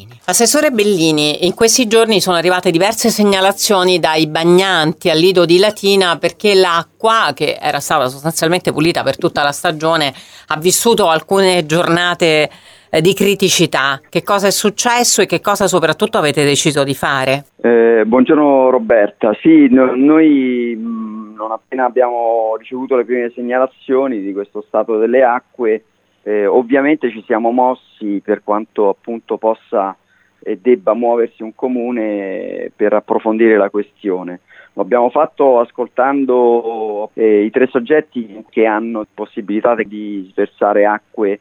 Bellini. Assessore Bellini, in questi giorni sono arrivate diverse segnalazioni dai bagnanti al lido di Latina perché l'acqua, che era stata sostanzialmente pulita per tutta la stagione, ha vissuto alcune giornate di criticità. Che cosa è successo e che cosa soprattutto avete deciso di fare? Buongiorno Roberta, sì, noi non appena abbiamo ricevuto le prime segnalazioni di questo stato delle acque, ovviamente ci siamo mossi per quanto appunto possa e debba muoversi un comune per approfondire la questione. Lo abbiamo fatto ascoltando i 3 soggetti che hanno possibilità di sversare acque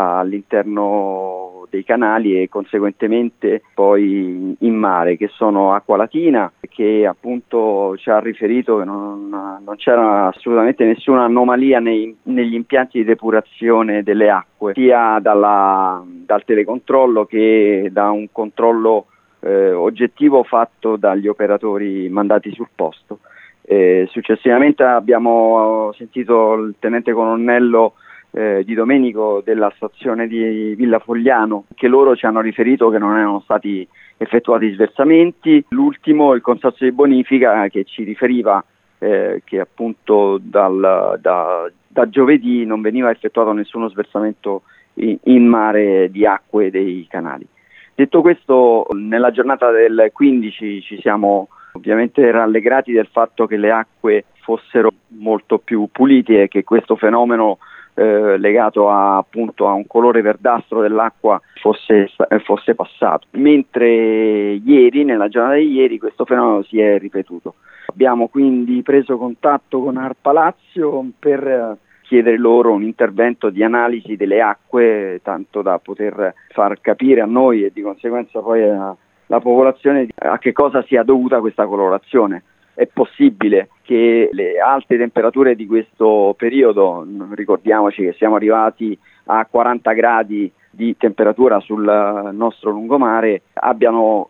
all'interno dei canali e conseguentemente poi in mare, che sono Acqua Latina, che appunto ci ha riferito che non c'era assolutamente nessuna anomalia negli impianti di depurazione delle acque, sia dal telecontrollo che da un controllo oggettivo fatto dagli operatori mandati sul posto. Successivamente abbiamo sentito il tenente colonnello Di Domenico della stazione di Villa Fogliano, che loro ci hanno riferito che non erano stati effettuati sversamenti. L'ultimo, il consorzio di bonifica, che ci riferiva che appunto da giovedì non veniva effettuato nessuno sversamento in mare di acque dei canali. Detto questo, nella giornata del 15 ci siamo ovviamente rallegrati del fatto che le acque fossero molto più pulite e che questo fenomeno legato appunto a un colore verdastro dell'acqua fosse passato, mentre ieri, nella giornata di ieri, questo fenomeno si è ripetuto. Abbiamo quindi preso contatto con ARPA Lazio per chiedere loro un intervento di analisi delle acque, tanto da poter far capire a noi e di conseguenza poi alla popolazione a che cosa sia dovuta questa colorazione. È possibile che le alte temperature di questo periodo, ricordiamoci che siamo arrivati a 40 gradi di temperatura sul nostro lungomare, abbiano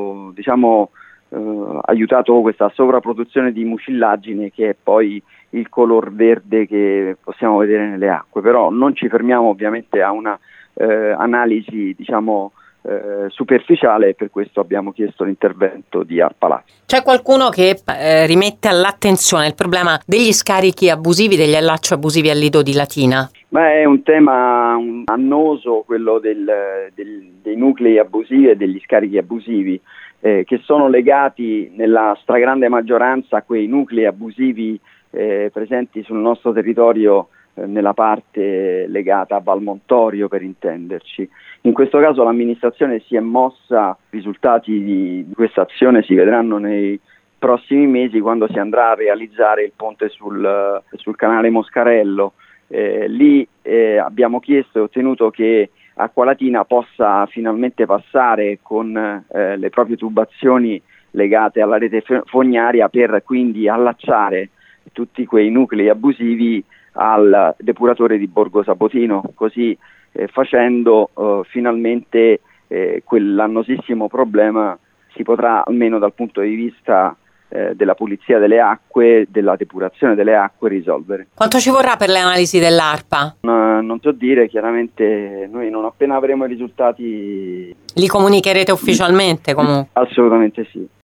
aiutato questa sovrapproduzione di mucillagine, che è poi il color verde che possiamo vedere nelle acque. Però non ci fermiamo ovviamente a una analisi superficiale, e per questo abbiamo chiesto l'intervento di ARPA Lazio. C'è qualcuno che rimette all'attenzione il problema degli scarichi abusivi, degli allacci abusivi al lido di Latina? È un tema annoso quello dei nuclei abusivi e degli scarichi abusivi, che sono legati nella stragrande maggioranza a quei nuclei abusivi presenti sul nostro territorio, nella parte legata a Valmontorio, per intenderci. In questo caso l'amministrazione si è mossa, i risultati di questa azione si vedranno nei prossimi mesi, quando si andrà a realizzare il ponte sul canale Moscarello. Lì abbiamo chiesto e ottenuto che Acqua Latina possa finalmente passare con le proprie tubazioni legate alla rete fognaria, per quindi allacciare tutti quei nuclei abusivi al depuratore di Borgo Sabotino, così facendo finalmente quell'annosissimo problema si potrà, almeno dal punto di vista della pulizia delle acque, della depurazione delle acque, risolvere. Quanto ci vorrà per le analisi dell'ARPA? Non so dire, chiaramente noi non appena avremo i risultati Li comunicherete ufficialmente comunque? Assolutamente sì.